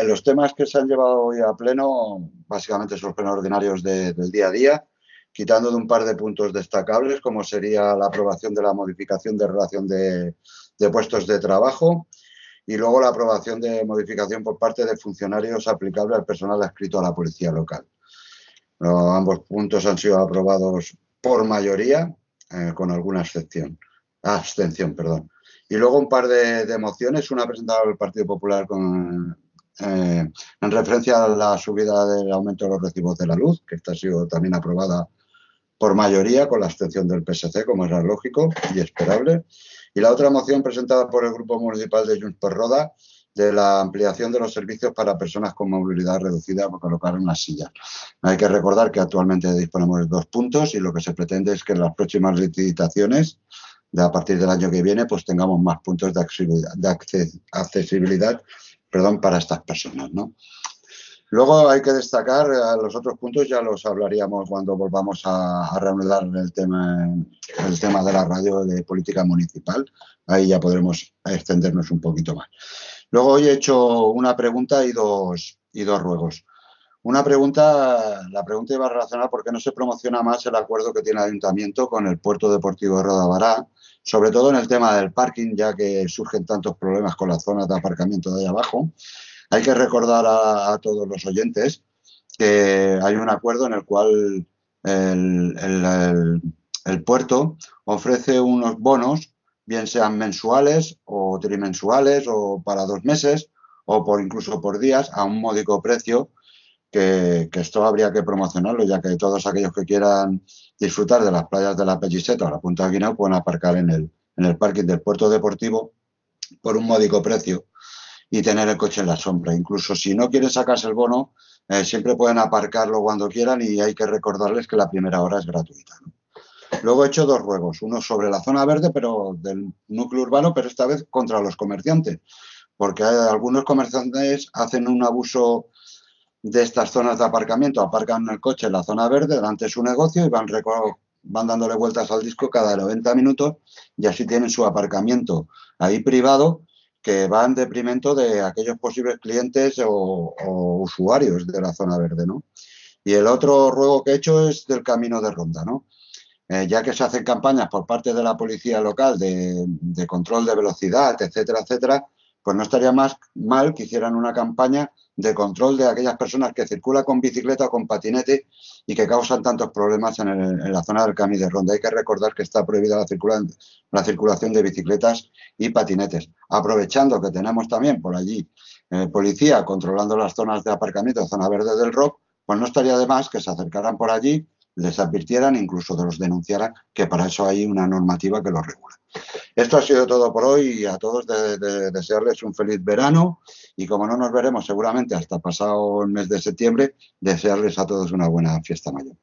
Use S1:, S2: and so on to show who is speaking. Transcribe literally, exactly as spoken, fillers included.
S1: los temas que se han llevado hoy a pleno, básicamente son los plenos ordinarios de, del día a día, quitando de un par de puntos destacables, como sería la aprobación de la modificación de relación de, de puestos de trabajo y luego la aprobación de modificación por parte de funcionarios aplicable al personal adscrito a la policía local. No, ambos puntos han sido aprobados por mayoría, eh, con alguna excepción, abstención, perdón. Y luego un par de, de mociones, una presentada por el Partido Popular con, eh, en referencia a la subida del aumento de los recibos de la luz, que esta ha sido también aprobada por mayoría, con la abstención del P S C, como era lógico y esperable. Y la otra moción presentada por el Grupo Municipal de Junts per Roda, de la ampliación de los servicios para personas con movilidad reducida para colocar en las sillas. Hay que recordar que actualmente disponemos de dos puntos y lo que se pretende es que en las próximas licitaciones, de a partir del año que viene, pues tengamos más puntos de accesibilidad, de acces, accesibilidad perdón, para estas personas, ¿no? Luego hay que destacar, los otros puntos ya los hablaríamos cuando volvamos a, a reanudar el tema, el tema de la radio de política municipal. Ahí ya podremos extendernos un poquito más. Luego hoy he hecho una pregunta y dos, y dos ruegos. Una pregunta, la pregunta iba relacionada porque no se promociona más el acuerdo que tiene el Ayuntamiento con el Puerto Deportivo de Rodabará, sobre todo en el tema del parking, ya que surgen tantos problemas con las zonas de aparcamiento de ahí abajo. Hay que recordar a, a todos los oyentes que hay un acuerdo en el cual el, el, el, el puerto ofrece unos bonos, bien sean mensuales o trimensuales o para dos meses o por incluso por días, a un módico precio, que, que esto habría que promocionarlo, ya que todos aquellos que quieran disfrutar de las playas de la Pelliceta o la Punta de Guineo pueden aparcar en el, en el parking del puerto deportivo por un módico precio y tener el coche en la sombra. Incluso si no quieren sacarse el bono, eh, siempre pueden aparcarlo cuando quieran y hay que recordarles que la primera hora es gratuita, ¿no? Luego he hecho dos ruegos, uno sobre la zona verde, pero del núcleo urbano, pero esta vez contra los comerciantes, porque hay, algunos comerciantes hacen un abuso de estas zonas de aparcamiento, aparcan el coche en la zona verde delante de su negocio y van, van dándole vueltas al disco cada noventa minutos y así tienen su aparcamiento ahí privado, que va en detrimento de aquellos posibles clientes o, o usuarios de la zona verde, ¿no? Y el otro ruego que he hecho es del camino de ronda, ¿no? Eh, ya que se hacen campañas por parte de la policía local de, de control de velocidad, etcétera, etcétera, pues no estaría más mal que hicieran una campaña de control de aquellas personas que circulan con bicicleta o con patinete y que causan tantos problemas en, el, en la zona del camino de ronda. Hay que recordar que está prohibida la, circula, la circulación de bicicletas y patinetes. Aprovechando que tenemos también por allí eh, policía controlando las zonas de aparcamiento, zona verde del R O C, pues no estaría de más que se acercaran por allí, les advirtieran, incluso de los denunciaran, que para eso hay una normativa que los regula. Esto ha sido todo por hoy y a todos de, de, desearles un feliz verano y como no nos veremos seguramente hasta pasado el mes de septiembre, desearles a todos una buena fiesta mayor.